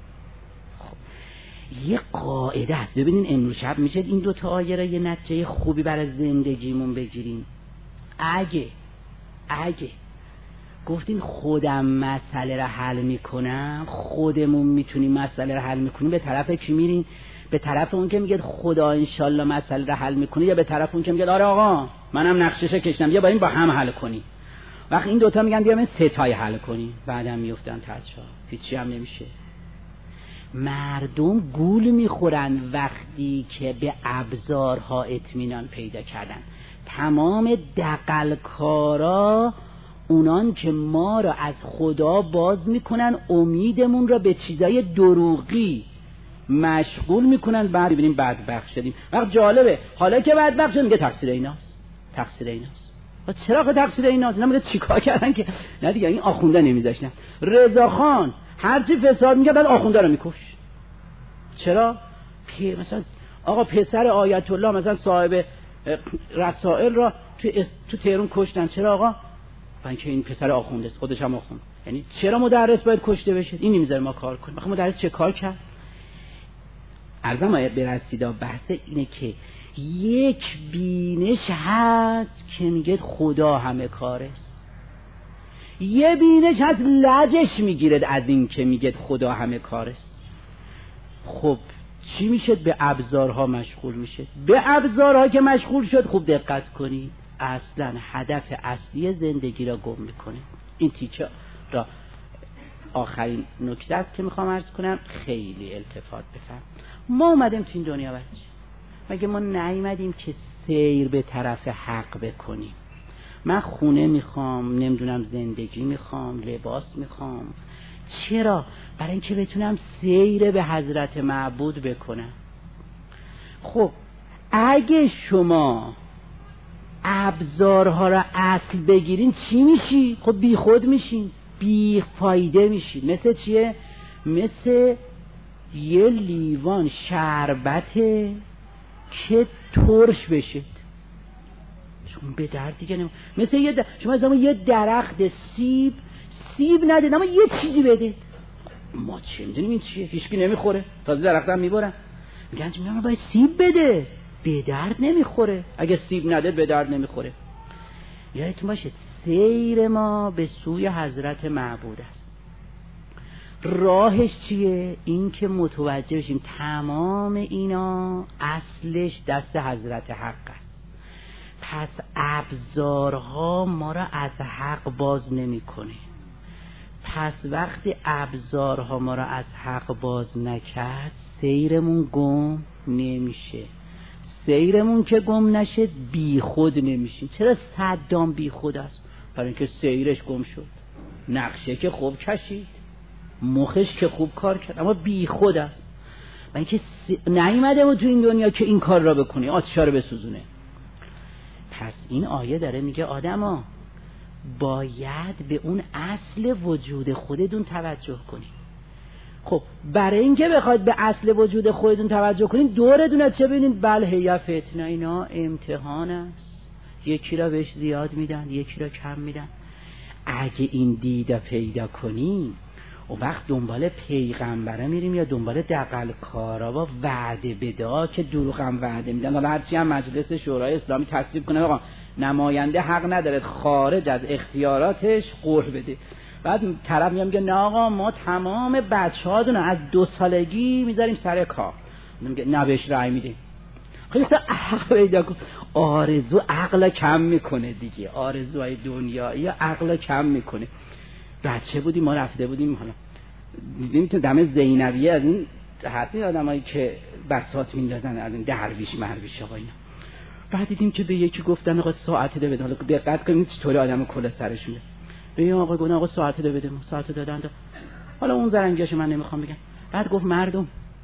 یه قاعده است. ببینین امروز شب میشه این دو تا آیه را یه نتیجه خوبی برای زندگیمون بگیریم. اگه اگه گفتین خودم مسئله را حل میکنم، خودمون میتونیم مسئله را حل میکنیم، به طرف کی میرین؟ به طرف اون که میگه خدا انشالله مسئله را حل میکنه، یا به طرف اون که میگه آره آقا منم نقشه‌شو کشیدم یا با این با هم حل کنیم؟ وقتی این دوتا میگن بیایم سه تای حل کنیم، بعدم میافتن تاچا، هیچی هم نمیشه. مردم گول میخورن وقتی که به ابزارها اطمینان پیدا کردن. تمام دغلکارا اونان که ما را از خدا باز میکنن، امیدمون را به چیزای دروغی مشغول میکنن، بعد ببینیم بدبخت شدیم. وقت جالبه حالا که بدبخت شدیم میگه تقصیر ایناست، تقصیر ایناست. و چرا که تقصیر ایناست؟ اینا میگه چیکار کردن که نه دیگه این آخونده نمیذاشتن. رضا خان هرچی فساد میگه بعد آخونده رو میکش. چرا؟ که مثلا آقا پسر آیت الله مثلا صاحب رسائل را تو تو تهران کشتن. چرا آقا؟ برای اینکه این پسر آخونده است، خودش هم آخوند. یعنی چرا مدرس باید کشته بشه؟ این نمیذاره ما کار کنیم. آخه مدرس چه کار کرد؟ عرضم آیه برسیدا بحث اینه که یک بینش هست که میگه خدا همه کار است، یه بینش هست لجش میگیرد از این که میگه خدا همه کار است. خب چی میشه؟ به ابزارها مشغول میشه. به ابزارها که مشغول شد، خوب دقت کنید، اصلا هدف اصلی زندگی را گم میکنه. این تیکه را آخرین نکته است که میخوام عرض کنم، خیلی التفات بفهم. ما اومدیم تو این دنیا بچه، مگه ما نیومدیم که سیر به طرف حق بکنیم؟ من خونه میخوام، نمیدونم زندگی میخوام، لباس میخوام. چرا؟ برای اینکه بتونم سیر به حضرت معبود بکنم. خب اگه شما ابزارها را اصل بگیرین چی میشی؟ خب بی خود میشین، بی فایده میشین. مثل چیه؟ مثل یه لیوان شربته که ترش بشه، شما به درد دیگه نمید. مثل یه در... شما از یه درخت سیب سیب نده، اما یه چیزی بده. ما چه میدونیم این چیه؟ هیچکی نمیخوره، تازه درخت هم میبرن، میگن میگن باید سیب بده، به درد نمیخوره. اگه سیب نده به درد نمیخوره. یادتون باشه سیر ما به سوی حضرت معبود است. راهش چیه؟ این که متوجه بشیم تمام اینا اصلش دست حضرت حق است. پس ابزارها ما را از حق باز نمی کنه. پس وقتی ابزارها ما را از حق باز نکرد، سیرمون گم نمیشه. سیرمون که گم نشه بی خود نمیشیم. چرا صدام بی خود است؟ برای اینکه سیرش گم شد. نقشه که خوب کشید، مخش که خوب کار کرد، اما بی خود است. برای اینکه س... نیومده بود تو این دنیا که این کار را بکنه، آتشا رو بسوزونه. پس این آیه داره میگه آدما باید به اون اصل وجود خودتون توجه کنید. خب برای اینکه بخواید به اصل وجود خودتون توجه کنید، دوردون چه ببینید؟ بله هی فتنه، اینا امتحان است. یکی را بهش زیاد میدن، یکی را کم میدن. اگه این دیده پیدا کنیم و وقت دنبال پیغمبره میریم یا دنبال دغل کارا و وعده بده که دروغ هم وعده میدن. حالا هرچی هم مجلس شورای اسلامی تصویب کنه آقا نماینده حق نداره خارج از اختیاراتش قول بده، بعد طرف میگه نه آقا ما تمام بچه‌هاتون از دو سالگی میذاریم سر کار، میگه نه بهش رأی میدیم. خیلی عقل پیدا کن. آرزو عقل کم میکنه دیگه، آرزوهای دنیایی عقل کم میکنه. بچه بودیم ما رفته بودیم حالا دیدیم تو دم زینبیه از این حتی آدمایی که بساط میندازن از این درویش مرویش آقا اینا، بعد دیدیم که به یکی گفتن آقا ساعت ده بده. حالا دقت کنید چطوری آدم کله سرشونه. به این آقا گفتن آقا ساعت ده بده، ساعت دادن. حالا اون زرنگیاشو من نمیخوام بگم. بعد گفت مردم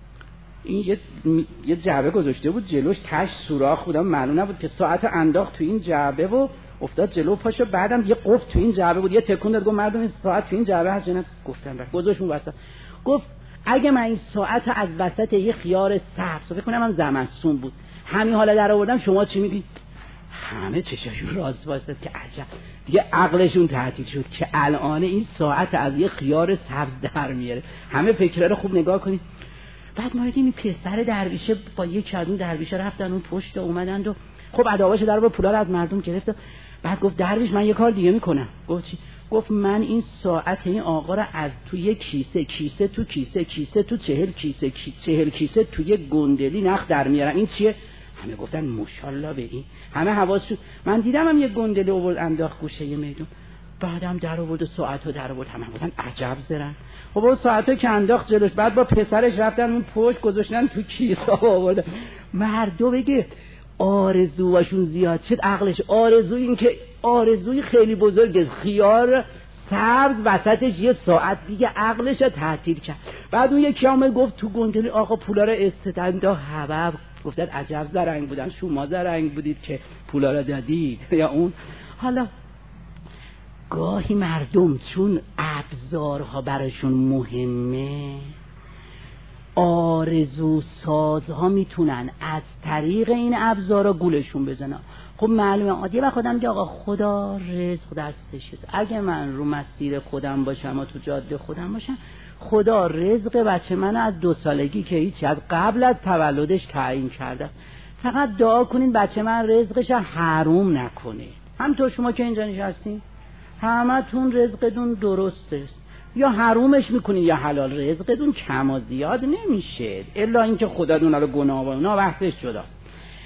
این یه یه جعبه گذاشته بود جلوش، تاش سوراخ بود، معلوم نبود که ساعت انداخت تو این جعبه و افتاد جلو پاشو، بعدم یه قفل تو این جعبه بود، یه تکون داد گفت مردم این ساعت تو این جعبه هست جناب. گفتم بعد گذاشت اون وسط. گفت اگه من این ساعت از وسط یه خیار سبز فکر کنم هم زمستون بود همین حالا در آوردم شما چی میگین؟ همه چشاشون راست واسه که عجب دیگه عقلشون تعطیل شد که الان این ساعت از یه خیار سبز در میاره. همه فکرا رو خوب نگاه کنید. بعد ما دیدیم پسر درویشه با یک از اون درویشه رفتن اون پشت اومدن و خب ادواش در با پولا رو از مردم گرفت. بعد گفت درویش من یه کار دیگه میکنم. گفت چی؟ گفت من این ساعت این آقا رو از توی کیسه کیسه تو کیسه کیسه تو چهل کیسه چهل کیسه توی گندلی نخ در میارم. این چیه؟ همه گفتن ماشاءالله به این. همه حواسشون من دیدم هم یه گندلی آورد انداخت گوشه یه میدون. بعدم در آورد و ساعتو در آورد. همه گفتن عجب زرن. خب اون ساعتو که انداخت جلوش بعد با پسرش رفتن اون پشت گذاشتن تو کیسه آوردن. مردو بگه آرزوهاشون زیاد شد عقلش آرزو این که آرزوی خیلی بزرگه خیار سبز وسطش یه ساعت دیگه عقلش رو تعطیل کرد. بعد اون یکی آمد گفت تو گندلی آقا پولا رو استدندا حبب. گفتن عجب زرنگ بودن شما زرنگ بودید که پولا رو دادید یا اون. حالا گاهی مردم چون ابزارها براشون مهمه آرزو سازها میتونن از طریق این ابزارها گولشون بزنن. خب معلومه عادیه و خودم که آقا خدا رزق دستشه. اگه من رو مسیر خودم باشم و تو جاده خودم باشم خدا رزق بچه من از دو سالگی که هیچی از قبل از تولدش تعیین کرده. فقط دعا کنین بچه من رزقش حروم نکنه. همطور شما که اینجا نشستین همه تون رزقتون درسته یا حرومش میکنین یا حلال. رزقتون کم و زیاد نمیشه الا اینکه خدا دونه رو گناه و اونا بحثش جداست.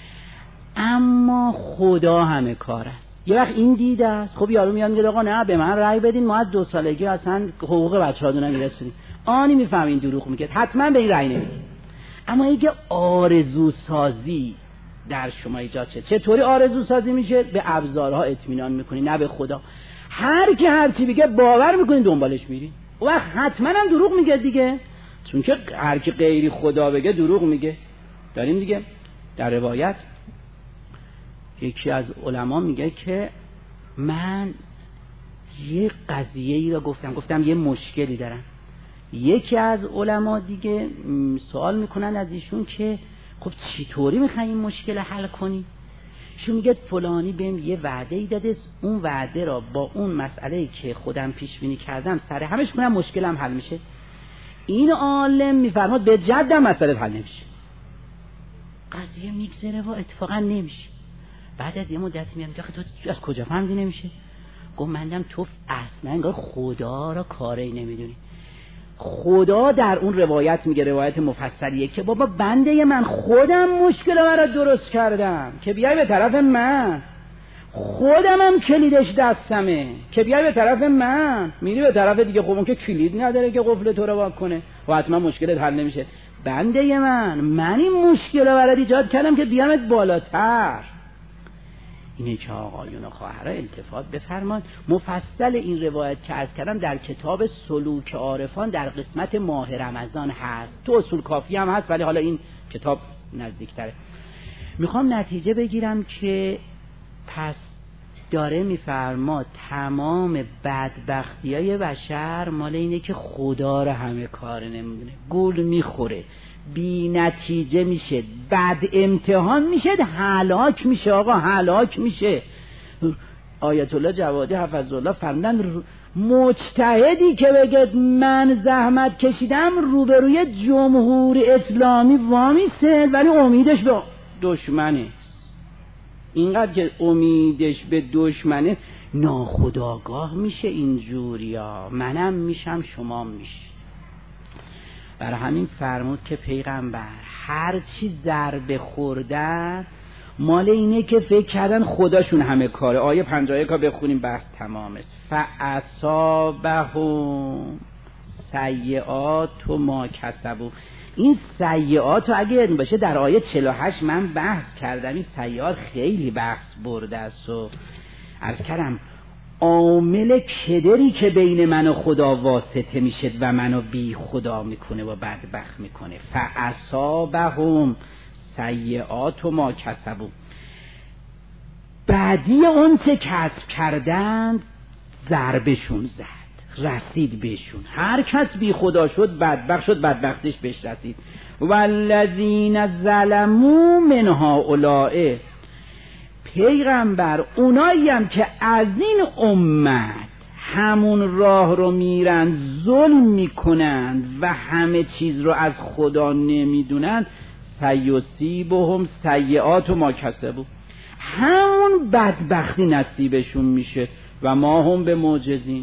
اما خدا همه کار است. یه وقت این دیده است خب یارو میاد میگه آقا نه به من رأی بدین ما از دو سالگی اصلا حقوق بچه‌ها دونه میرسونیم. آنی میفهمین دروغ میگه حتما به این رأی نمیدین. اما اگه آرزو سازی در شما ایجاد شه چطوری آرزو سازی میشه؟ به ابزارها اطمینان میکنی نه به خدا. هر کی هر چی بگه باور میکنین دنبالش میرین و حتما هم دروغ میگه دیگه چون که هر کی غیری خدا بگه دروغ میگه. داریم دیگه در روایت یکی از علما میگه که من یه قضیه ای را گفتم گفتم یه مشکلی دارم. یکی از علما دیگه سوال میکنن از ایشون که خب چطوری میخوای این مشکل حل کنی؟ شو میگه فلانی بهم یه وعده ای داده اون وعده را با اون مسئله که خودم پیش بینی کردم سر همش کنم مشکلم حل میشه. این عالم میفرماد به جدم مسئله حل نمیشه. قضیه میگذره و اتفاقا نمیشه. بعد از یه مدتی میام میگه تو از کجا فهمیدی نمیشه؟ گفت مندم تو اصلا انگار خدا را کاری نمیدونی. خدا در اون روایت میگه روایت مفصلیه که بابا بنده من خودم مشکل برات درست کردم که بیای به طرف من. خودم هم کلیدش دستمه که بیای به طرف من. میری به طرف دیگه خب اون که کلید نداره که قفل تو رو وا کنه و حتما مشکلت حل نمیشه. بنده من من این مشکل برات ایجاد کردم که بیامت بالاتر. اینه که آقایون و خواهرها التفات بفرمان. مفصل این روایت که عرض کردم در کتاب سلوک عارفان در قسمت ماه رمضان هست. تو اصول کافی هم هست ولی حالا این کتاب نزدیکتره. میخوام نتیجه بگیرم که پس داره میفرما تمام بدبختی های بشر مال اینه که خدا رو همه کار نمیدونه. گول میخوره بی نتیجه میشه بد امتحان میشه هلاک میشه. آقا هلاک میشه. آیت الله جوادی حفظه الله فرمودن مجتهدی که بگه من زحمت کشیدم روبروی جمهوری اسلامی وامیسته ولی امیدش به دشمنه، اینقدر که امیدش به دشمنه ناخودآگاه میشه اینجوریا، منم میشم شما میشه. برای همین فرمود که پیغمبر هر چی ضربه خوردن مال اینه که فکر کردن خداشون همه کاره. آیه پنجاه و یک ها بخونیم بحث تمامه. فاصابهم سیئات ما کسبوا. این سیئات اگه یادتون باشه در آیه چهل و هشت من بحث کردم، این سیئات خیلی بحث برده است و عرض کردم عامل کدری که بین من و خدا واسطه میشه و منو بی خدا میکنه و بدبخت میکنه. فاصابهم سیئات ما کسبوا، بعدی اون چه کسب کردند ضربشون زد، رسید بهشون. هر کس بی خدا شد بدبخت شد، بدبختش بهش رسید. والذین ظلموا من هؤلاء، پیغمبر اونایی هم که از این امت همون راه رو میرن ظلم میکنند و همه چیز رو از خدا نمیدونند، سیصیبهم سیئات ما کسبوا، همون بدبختی نصیبشون میشه و ما هم به معجزین.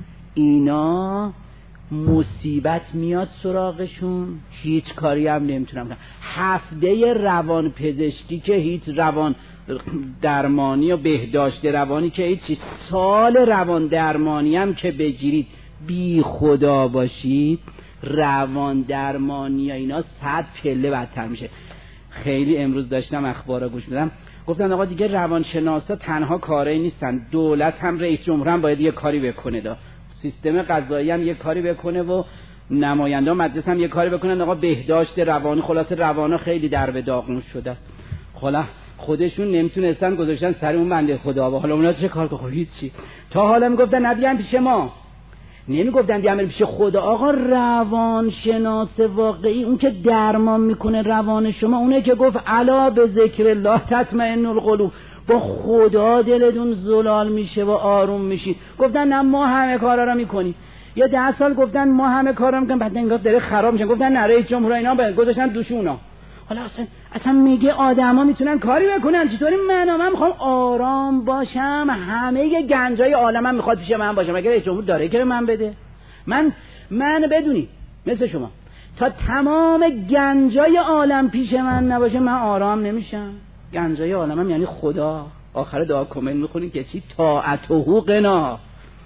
اینا مصیبت میاد سراغشون هیچ کاری هم نمیتونن کنن. هفته روان پزشکی که هیچ روان درمانی و بهداشت روانی که هیچ، سال روان درمانی هم که بگیرید بی خدا باشید روان درمانی اینا صد پله بدتر میشه. خیلی امروز داشتم اخبارا گوش میدم، گفتن آقا دیگه روانشناسا تنها کاری نیستن، دولت هم رئیس جمهور هم باید یه کاری بکنه، دا سیستم قضایی هم یه کاری بکنه و نماینده مجلس هم یه کاری بکنن. آقا بهداشت روانی، خلاص روانا خیلی در به داغون شده است. خلا خودشون نمیتونستن گذاشتن سر اون بنده خدا و حالا اونا چه کار کنن؟ هیچی. تا حالا میگفتن نبیان پیش ما، نمیگفتن بیام پیش خدا. آقا روانشناس واقعی اون که درمان میکنه روان شما اونه که گفت الا به ذکر الله تطمئن القلوب، با خدا دلتون زلال میشه و آروم میشید. گفتن نه ما همه کارا رو میکنیم. یا ده سال گفتن ما همه کارا میکنیم، بعد انگار داره خراب میشه. گفتن نه رئیس جمهور اینا گذاشتن دوشونا. حالا اصلا اصلا میگه آدما میتونن کاری بکنن. چطوری من من میخوام آرام باشم، همه گنجای عالمم میخواد پیش من باشه، مگه رئیس جمهور داره که به من بده؟ من من بدونی مثل شما تا تمام گنجای عالم پیش من نباشه من آرام نمیشم. گنجای عالمم یعنی خدا. آخر دعا کامل میخونیم که چی؟ طاعت و حقوقنا،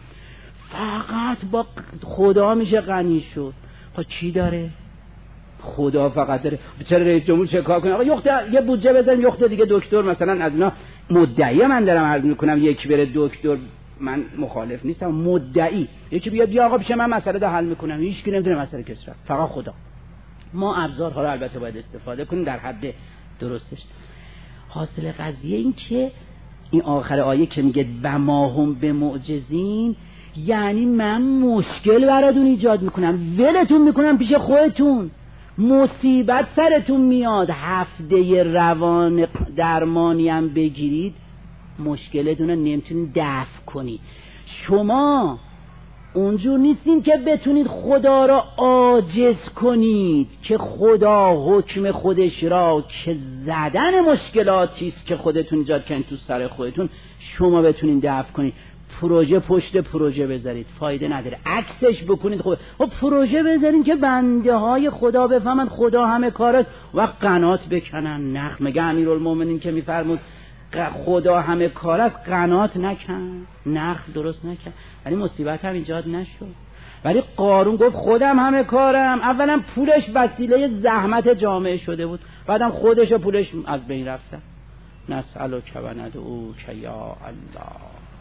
فقط با خدا میشه غنی شد. خب چی داره؟ خدا فقط داره. چرا رئیس جمهور چه کار کنه؟ آقا یخت یه بودجه بذاریم، یخت دیگه دکتر مثلا از اینا مدعی من دارم عرض میکنم یک بره دکتر، من مخالف نیستم، مدعی یکی بیاد بیا آقا پیش من مسئله رو حل میکنم، هیچ کی نمیدونه مسئله کس را، فقط خدا. ما ابزارها رو البته باید استفاده کنیم در حد درستش. حاصل قضیه این که این آخر آیه که میگه و ما هم به معجزین، یعنی من مشکل براتون ایجاد میکنم، ولتون میکنم پیش خودتون، مصیبت سرتون میاد، هفته روان درمانی هم بگیرید مشکلتون رو نمیتونید دفع کنید. شما اونجور نیستین که بتونید خدا را عاجز کنید که خدا حکم خودش را که زدن مشکلاتیست که خودتون ایجاد کنید تو سر خودتون شما بتونید دفع کنید. پروژه پشت پروژه بذارید فایده نداره، عکسش بکنید. خب خب پروژه بذارید که بنده های خدا بفهمن خدا همه کارست و قنات بکنن. نخ مگه امیرالمومنین که میفرمود خدا همه کار است، قنات نکن، نخ درست نکن، ولی مصیبت هم ایجاد نشد. ولی قارون گفت خودم همه کارم. اولا پولش وسیله زحمت جامعه شده بود، بعدم خودش و پولش از بین رفته. نسألک و ندعوک یا الله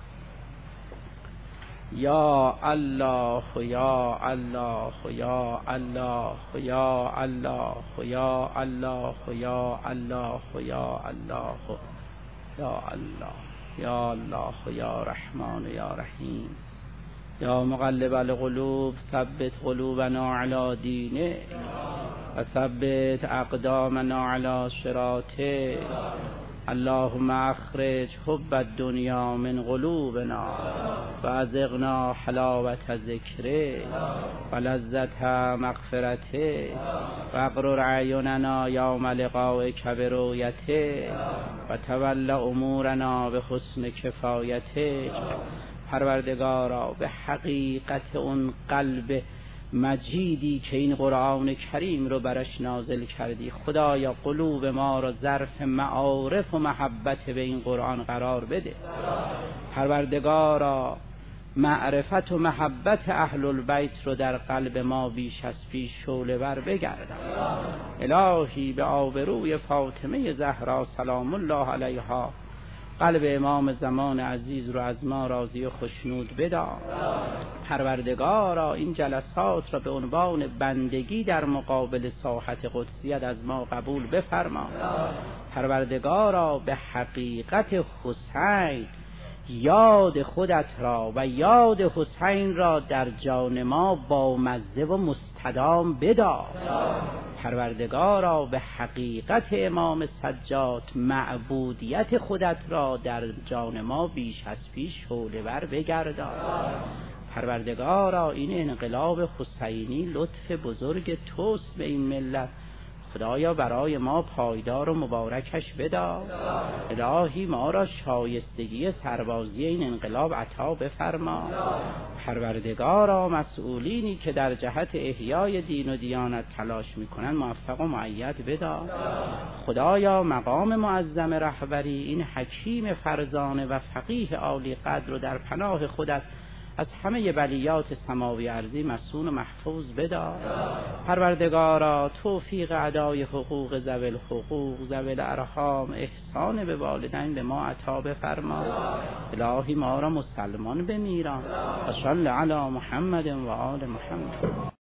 یا الله یا الله یا الله یا الله یا الله یا الله یا الله یا الله یا الله یا رحمان یا رحیم یا مقلب القلوب ثبت قلوبنا علی دینه و ثبت اقدامنا علی صراطه اللهم اخرج حب الدنیا من قلوبنا و ازغنا حلاوت ذکره و لذت مغفرته و اقرر اعیننا یوم لقائک برؤیته و تول امورنا به حسن کفایته. پروردگارا به حقیقت اون قلب مجیدی که این قرآن کریم رو برش نازل کردی، خدایا قلوب ما رو ظرف معارف و محبت به این قرآن قرار بده. پروردگارا معرفت و محبت اهل البیت رو در قلب ما بیش از پیش شعله ور بگردان. الهی به آبروی فاطمه زهرا سلام الله علیها قلب امام زمان عزیز رو از ما راضی و خشنود بدار. پروردگارا این جلسات را به عنوان بندگی در مقابل ساحت قدسیت از ما قبول بفرما. پروردگارا به حقیقت حسین یاد خودت را و یاد حسین را در جان ما با مزه و مستدام بدار. پروردگارا به حقیقت امام سجاد معبودیت خودت را در جان ما بیش از پیش شعله ور بگردان. پروردگارا این انقلاب حسینی لطف بزرگ توست به این ملت، خدایا برای ما پایدار و مبارکش بدار. الهی ما را شایستگی سربازی این انقلاب عطا بفرما. پروردگارا مسئولینی که در جهت احیای دین و دیانت تلاش میکنن موفق و مؤید بدار. خدایا مقام معظم رهبری این حکیم فرزانه و فقیه عالی قدر رو در پناه خودت از همه بلیات سماوی ارضی مسون و محفوظ بدار. پروردگارا توفیق ادای حقوق ذوی الحقوق ذوی الارحام احسان به والدین به ما عطا بفرما. الهی ما را مسلمان بمیران. صلی علی محمد و آل محمد.